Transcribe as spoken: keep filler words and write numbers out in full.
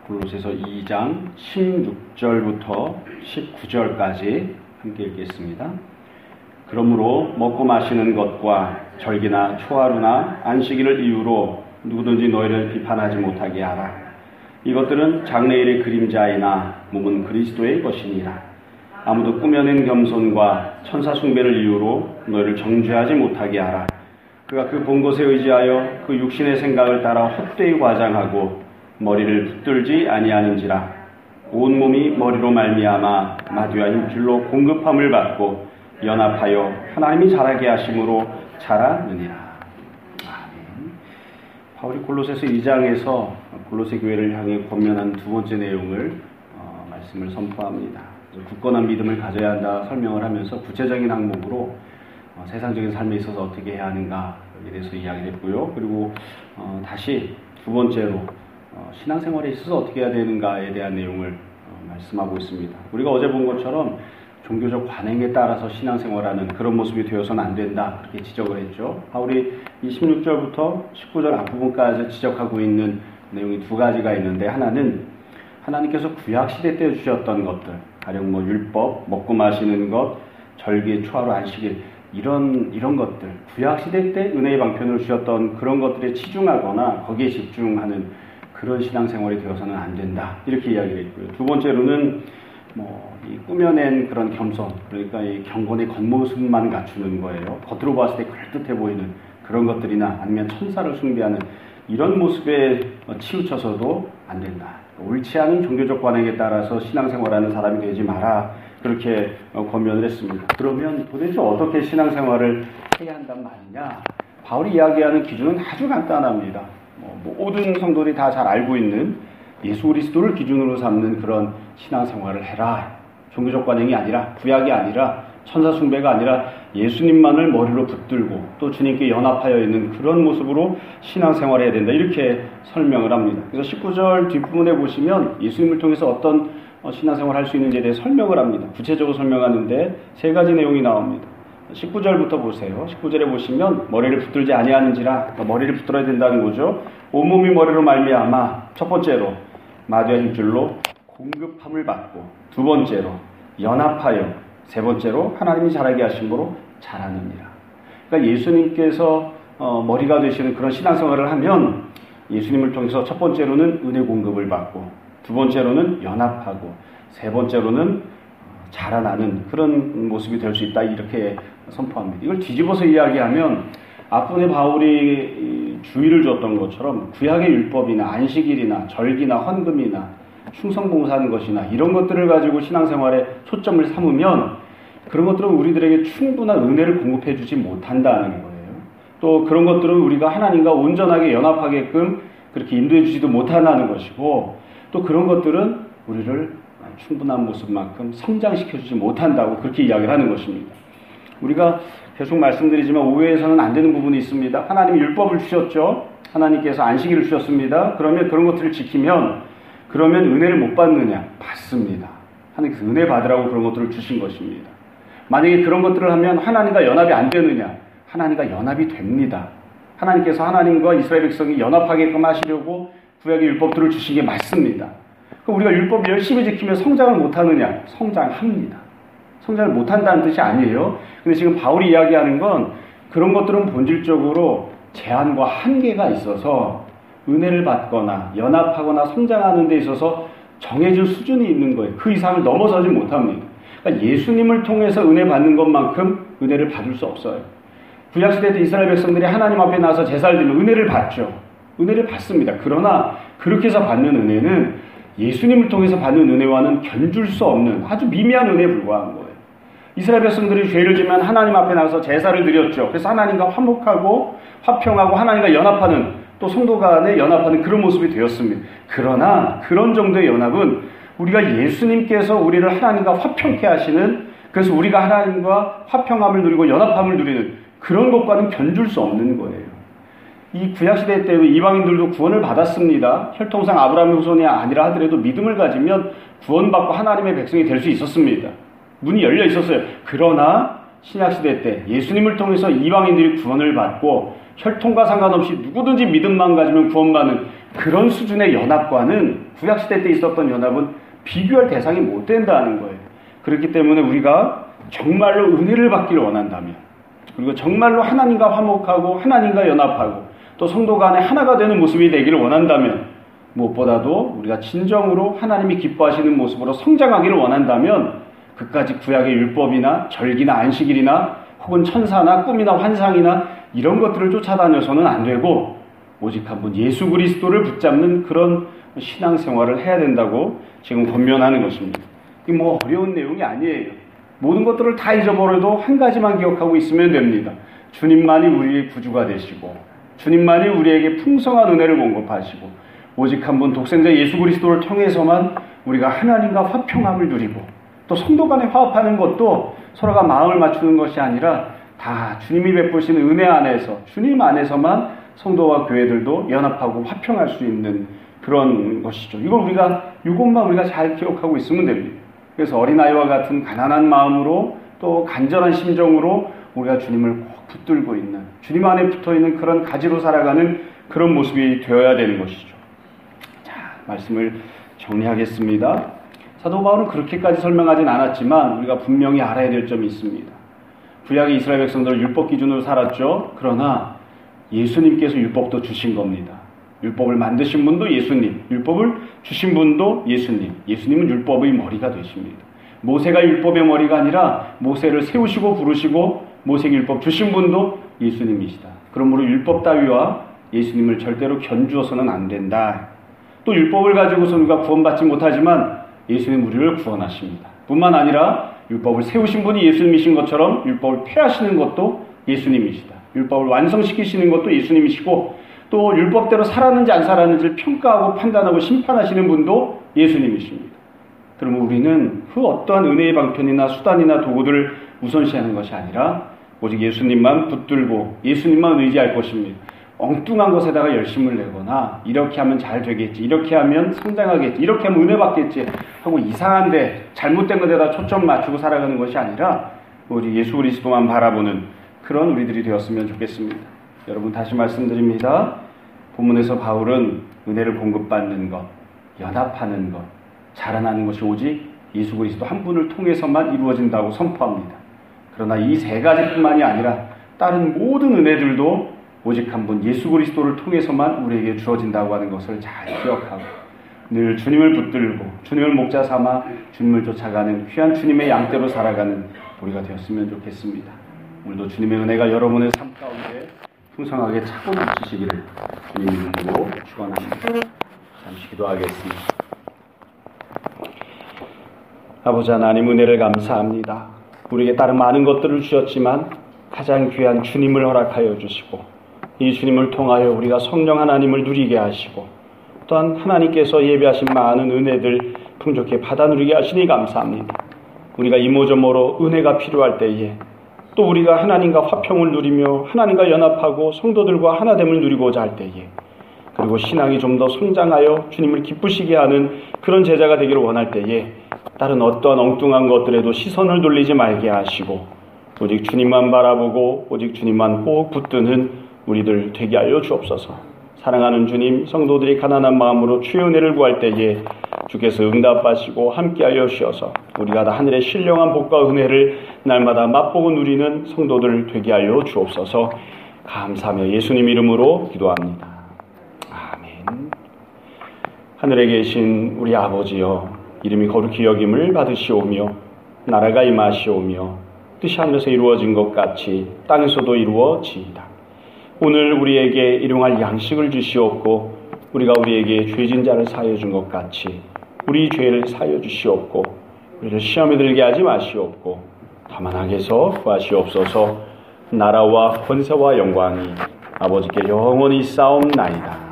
골로새서 이 장 십육 절부터 십구 절까지 함께 읽겠습니다. 그러므로 먹고 마시는 것과 절기나 초하루나 안식일을 이유로 누구든지 너희를 비판하지 못하게 하라. 이것들은 장래일의 그림자이나 몸은 그리스도의 것이니라. 아무도 꾸며낸 겸손과 천사 숭배를 이유로 너희를 정죄하지 못하게 하라. 그가 그 본 것에 의지하여 그 육신의 생각을 따라 헛되이 과장하고 머리를 붙들지 아니하는지라. 온 몸이 머리로 말미암아 마디와 힘줄로 공급함을 받고 연합하여 하나님이 자라게 하심으로 자라느니라. 아멘. 바울이 골로새서 이 장에서 골로새 교회를 향해 권면한 두 번째 내용을 어, 말씀을 선포합니다. 굳건한 믿음을 가져야 한다 설명을 하면서 구체적인 항목으로 어, 세상적인 삶에 있어서 어떻게 해야 하는가에 대해서 이야기를 했고요. 그리고 어, 다시 두 번째로 어, 신앙생활에 있어서 어떻게 해야 되는가에 대한 내용을 어, 말씀하고 있습니다. 우리가 어제 본 것처럼 종교적 관행에 따라서 신앙생활하는 그런 모습이 되어서는 안 된다, 그렇게 지적을 했죠. 바울이 이 십육 절부터 십구 절 앞부분까지 지적하고 있는 내용이 두 가지가 있는데, 하나는 하나님께서 구약시대 때 주셨던 것들, 가령 뭐 율법, 먹고 마시는 것, 절기, 초하루, 안식일, 이런 이런 것들, 구약시대 때 은혜의 방편을 주셨던 그런 것들에 치중하거나 거기에 집중하는 그런 신앙생활이 되어서는 안 된다, 이렇게 이야기를 했고요. 두 번째로는 뭐 이 꾸며낸 그런 겸손, 그러니까 이 경건의 겉모습만 갖추는 거예요. 겉으로 봤을 때 그럴듯해 보이는 그런 것들이나 아니면 천사를 숭배하는 이런 모습에 치우쳐서도 안 된다. 옳지 않은 종교적 관행에 따라서 신앙생활하는 사람이 되지 마라, 그렇게 권면을 했습니다. 그러면 도대체 어떻게 신앙생활을 해야 한단 말이냐? 바울이 이야기하는 기준은 아주 간단합니다. 뭐 모든 성도들이 다 잘 알고 있는 예수 그리스도를 기준으로 삼는 그런 신앙생활을 해라. 종교적 관행이 아니라, 구약이 아니라, 천사 숭배가 아니라 예수님만을 머리로 붙들고 또 주님께 연합하여 있는 그런 모습으로 신앙생활을 해야 된다, 이렇게 설명을 합니다. 그래서 십구 절 뒷부분에 보시면 예수님을 통해서 어떤 신앙생활을 할 수 있는지에 대해 설명을 합니다. 구체적으로 설명하는데 세 가지 내용이 나옵니다. 십구 절부터 보세요. 십구 절에 보시면 머리를 붙들지 아니하는지라, 머리를 붙들어야 된다는 거죠. 온몸이 머리로 말미암아, 첫 번째로 마디와 힘줄로 공급함을 받고, 두 번째로 연합하여, 세 번째로 하나님이 자라게 하심으로 자라느니라. 그러니까 예수님께서 어, 머리가 되시는 그런 신앙생활을 하면 예수님을 통해서 첫 번째로는 은혜 공급을 받고, 두 번째로는 연합하고, 세 번째로는 자라나는 그런 모습이 될 수 있다, 이렇게 선포합니다. 이걸 뒤집어서 이야기하면 앞부분에 바울이 주의를 줬던 것처럼 구약의 율법이나 안식일이나 절기나 헌금이나 충성봉사하는 것이나 이런 것들을 가지고 신앙생활에 초점을 삼으면 그런 것들은 우리들에게 충분한 은혜를 공급해 주지 못한다는 거예요. 또 그런 것들은 우리가 하나님과 온전하게 연합하게끔 그렇게 인도해 주지도 못한다는 것이고, 또 그런 것들은 우리를 충분한 모습만큼 성장시켜 주지 못한다고 그렇게 이야기를 하는 것입니다. 우리가 계속 말씀드리지만 오해해서는 안 되는 부분이 있습니다. 하나님이 율법을 주셨죠. 하나님께서 안식일을 주셨습니다. 그러면 그런 것들을 지키면 그러면 은혜를 못 받느냐? 받습니다. 하나님께서 은혜 받으라고 그런 것들을 주신 것입니다. 만약에 그런 것들을 하면 하나님과 연합이 안 되느냐? 하나님과 연합이 됩니다. 하나님께서 하나님과 이스라엘 백성이 연합하게끔 하시려고 구약의 율법들을 주신 게 맞습니다. 그럼 우리가 율법을 열심히 지키면 성장을 못하느냐? 성장합니다. 성장을 못한다는 뜻이 아니에요. 근데 지금 바울이 이야기하는 건 그런 것들은 본질적으로 제한과 한계가 있어서 은혜를 받거나 연합하거나 성장하는 데 있어서 정해진 수준이 있는 거예요. 그 이상을 넘어서지 못합니다. 그러니까 예수님을 통해서 은혜 받는 것만큼 은혜를 받을 수 없어요. 구약시대 때 이스라엘 백성들이 하나님 앞에 나와서 제사를 드리면 은혜를 받죠. 은혜를 받습니다. 그러나 그렇게 해서 받는 은혜는 예수님을 통해서 받는 은혜와는 견줄 수 없는 아주 미미한 은혜에 불과한 거예요. 이스라엘 백성들이 죄를 지면 하나님 앞에 나가서 제사를 드렸죠. 그래서 하나님과 화목하고 화평하고 하나님과 연합하는, 또 성도 간에 연합하는 그런 모습이 되었습니다. 그러나 그런 정도의 연합은 우리가 예수님께서 우리를 하나님과 화평케 하시는, 그래서 우리가 하나님과 화평함을 누리고 연합함을 누리는 그런 것과는 견줄 수 없는 거예요. 이 구약시대 때 이방인들도 구원을 받았습니다. 혈통상 아브라함의 후손이 아니라 하더라도 믿음을 가지면 구원받고 하나님의 백성이 될 수 있었습니다. 문이 열려 있었어요. 그러나 신약시대 때 예수님을 통해서 이방인들이 구원을 받고 혈통과 상관없이 누구든지 믿음만 가지면 구원받는 그런 수준의 연합과는 구약시대 때 있었던 연합은 비교할 대상이 못 된다는 거예요. 그렇기 때문에 우리가 정말로 은혜를 받기를 원한다면, 그리고 정말로 하나님과 화목하고 하나님과 연합하고 또 성도 간에 하나가 되는 모습이 되기를 원한다면, 무엇보다도 우리가 진정으로 하나님이 기뻐하시는 모습으로 성장하기를 원한다면 그까지 구약의 율법이나 절기나 안식일이나 혹은 천사나 꿈이나 환상이나 이런 것들을 쫓아다녀서는 안 되고 오직 한 분 예수 그리스도를 붙잡는 그런 신앙생활을 해야 된다고 지금 권면하는 것입니다. 이게 뭐 어려운 내용이 아니에요. 모든 것들을 다 잊어버려도 한 가지만 기억하고 있으면 됩니다. 주님만이 우리의 구주가 되시고 주님만이 우리에게 풍성한 은혜를 공급하시고 오직 한 분 독생자 예수 그리스도를 통해서만 우리가 하나님과 화평함을 누리고 또 성도 간에 화합하는 것도 서로가 마음을 맞추는 것이 아니라 다 주님이 베푸시는 은혜 안에서 주님 안에서만 성도와 교회들도 연합하고 화평할 수 있는 그런 것이죠. 이걸 우리가 이것만 우리가 잘 기억하고 있으면 됩니다. 그래서 어린아이와 같은 가난한 마음으로 또 간절한 심정으로 우리가 주님을 꼭 붙들고 있는 주님 안에 붙어있는 그런 가지로 살아가는 그런 모습이 되어야 되는 것이죠. 자, 말씀을 정리하겠습니다. 사도 바울은 그렇게까지 설명하진 않았지만 우리가 분명히 알아야 될 점이 있습니다. 구약의 이스라엘 백성들은 율법 기준으로 살았죠. 그러나 예수님께서 율법도 주신 겁니다. 율법을 만드신 분도 예수님, 율법을 주신 분도 예수님. 예수님은 율법의 머리가 되십니다. 모세가 율법의 머리가 아니라 모세를 세우시고 부르시고 모세에게 율법 주신 분도 예수님이시다. 그러므로 율법 따위와 예수님을 절대로 견주어서는 안 된다. 또 율법을 가지고서 우리가 구원받지 못하지만 예수님 우리를 구원하십니다. 뿐만 아니라 율법을 세우신 분이 예수님이신 것처럼 율법을 폐하시는 것도 예수님이시다. 율법을 완성시키시는 것도 예수님이시고 또 율법대로 살았는지 안 살았는지를 평가하고 판단하고 심판하시는 분도 예수님이십니다. 그러면 우리는 그 어떠한 은혜의 방편이나 수단이나 도구들을 우선시하는 것이 아니라 오직 예수님만 붙들고 예수님만 의지할 것입니다. 엉뚱한 것에다가 열심을 내거나 이렇게 하면 잘 되겠지, 이렇게 하면 성장하겠지, 이렇게 하면 은혜 받겠지 하고 이상한데 잘못된 것에다 초점 맞추고 살아가는 것이 아니라 오직 예수 그리스도만 바라보는 그런 우리들이 되었으면 좋겠습니다. 여러분 다시 말씀드립니다. 본문에서 바울은 은혜를 공급받는 것, 연합하는 것, 자라나는 것이 오직 예수 그리스도 한 분을 통해서만 이루어진다고 선포합니다. 그러나 이 세 가지뿐만이 아니라 다른 모든 은혜들도 오직 한 분 예수 그리스도를 통해서만 우리에게 주어진다고 하는 것을 잘 기억하고 늘 주님을 붙들고 주님을 목자 삼아 주님을 쫓아가는 귀한 주님의 양떼로 살아가는 우리가 되었으면 좋겠습니다. 오늘도 주님의 은혜가 여러분의 삶 가운데 풍성하게 차고 넘치시기를 주님 이름으로 축원합니다. 잠시 기도하겠습니다. 아버지 하나님 은혜를 감사합니다. 우리에게 다른 많은 것들을 주셨지만 가장 귀한 주님을 허락하여 주시고 이 주님을 통하여 우리가 성령 하나님을 누리게 하시고 또한 하나님께서 예비하신 많은 은혜들 풍족히 받아 누리게 하시니 감사합니다. 우리가 이모저모로 은혜가 필요할 때에 또 우리가 하나님과 화평을 누리며 하나님과 연합하고 성도들과 하나됨을 누리고자 할 때에 그리고 신앙이 좀 더 성장하여 주님을 기쁘시게 하는 그런 제자가 되기를 원할 때에 다른 어떠한 엉뚱한 것들에도 시선을 돌리지 말게 하시고 오직 주님만 바라보고 오직 주님만 꼭 붙드는 우리들 되게 하여 주옵소서. 사랑하는 주님, 성도들이 가난한 마음으로 주의 은혜를 구할 때에 주께서 응답하시고 함께하여 주셔서 우리가 다 하늘의 신령한 복과 은혜를 날마다 맛보고 누리는 성도들 되게 하여 주옵소서. 감사하며 예수님 이름으로 기도합니다. 아멘. 하늘에 계신 우리 아버지여, 이름이 거룩히 여김을 받으시오며 나라가 임하시오며 뜻이 하늘에서 이루어진 것 같이 땅에서도 이루어지이다. 오늘 우리에게 일용할 양식을 주시옵고 우리가 우리에게 죄진 자를 사하여 준 것 같이 우리 죄를 사하여 주시옵고 우리를 시험에 들게 하지 마시옵고 다만 악에서 구하시옵소서. 나라와 권세와 영광이 아버지께 영원히 싸움나이다.